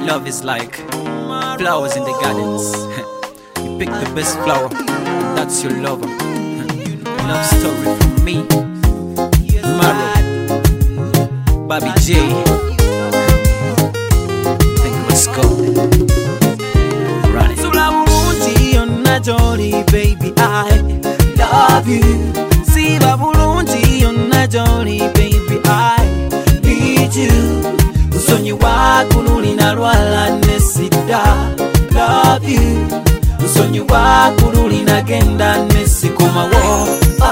love is like flowers in the gardens. You pick the best flower, that's your lover. Love story from me, Maro, Bobby J. Let's go. Run it. Baby, I love you. See babulungi yonna joli, baby, I need you. Usonyi wakululi na lwala nesida. Love you. Usonyi wakululi na genda nesikoma wo.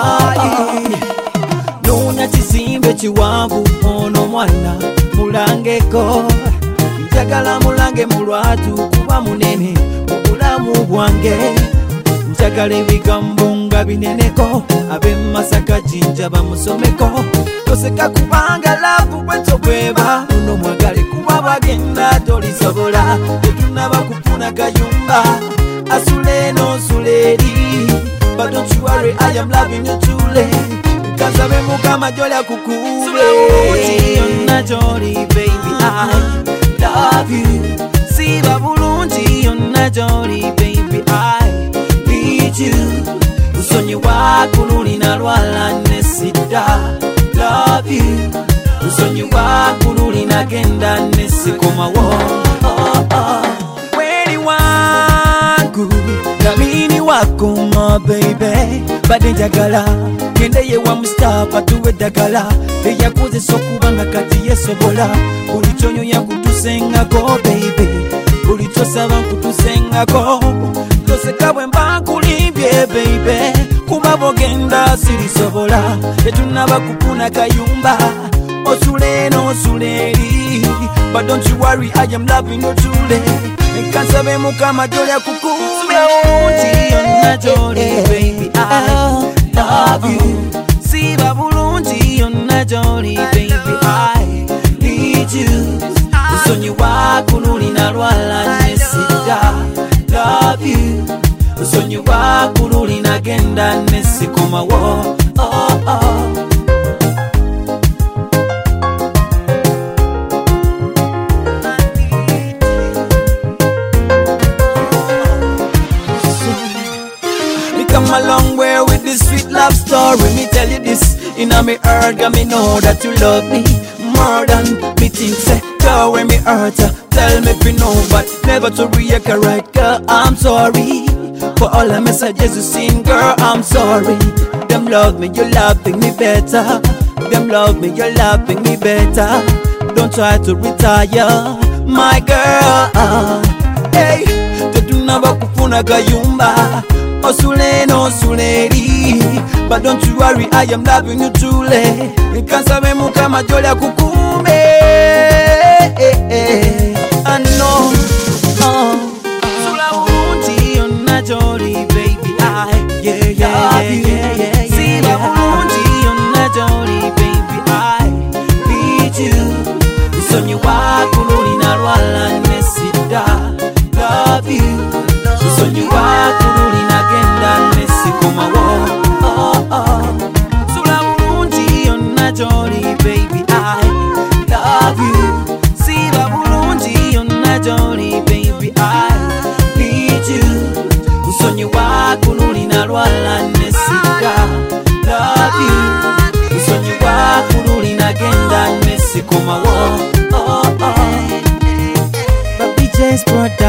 Nuna chisimbe chiwavu ono mwana mulangeko. Njagala mulange mulwatu kuba munene mubulamu bwange. Njagala ebigambo nga bineneko ab'Masaka Jinja bamusomeko. Toseka kubanga laavu bwetyo bweba uno mwagale kuba bagenda tolisobola. Tetunaba kufuna kayumba asule n'osule eri. But don't you worry, I am loving you truly. Kasabe mukama jolya kukube. Yonna joli, baby, I love you. Siba bulungi yonna joli, baby, I need you. Usonyi wakululi na lwala nesida. Love you. Usonyi wakululi na genda nesikoma wo. Weni wangu kamini wako my baby. Bade njagala ngende wa Mustafa tuwe dagala. Eyakuze sokubanga kati yesobola. Buli kyonyo yakutusengako baby. Buli kyosaba nkutusengako. Toseka bwe mba nkulimbye baby. Kuba bogenda sirisobola. Tetunaba kufuna kayumba osule n'osule eri. But don't you worry, I am loving you truly. Nkasabe mukama jolya kukube. Yonna joli, baby, I love you. Siba bulungi yonna joli, baby, I need you. Usonyi wakululi na lwala nesida. Love you. Usonyi wakululi na genda nesikoma wo. We come a long way with this sweet love story. Me tell you this in a me heart, got me know that you love me more than me think. Say, girl, when me hurt, tell me if you know, but never to react right, girl. I'm sorry for all the messages you seen, girl. I'm sorry. Them love me, you loving me better. Them love me, you loving me better. Don't try to retire, my girl. Hey, tetunaba kufuna kayumba osule n'osule eri. But don't you worry, I am loving you truly. Nkasabe mukama jolya kukume. I know. Sula bulungi yonna joli, baby, I love you. Siba bulungi yonna joli, baby, I need you. Usonyi wakululi na lwala nesida. Love you. Usonyi wakululi na genda nesikoma wo. Sula bulungi yonna joli, baby, I love you. Siba bulungi yonna joli, baby, I need you. Usonyi wakululi na lwala nesida. Love you. Usonyi wakululi na genda nesikoma wo. Bobby J's product.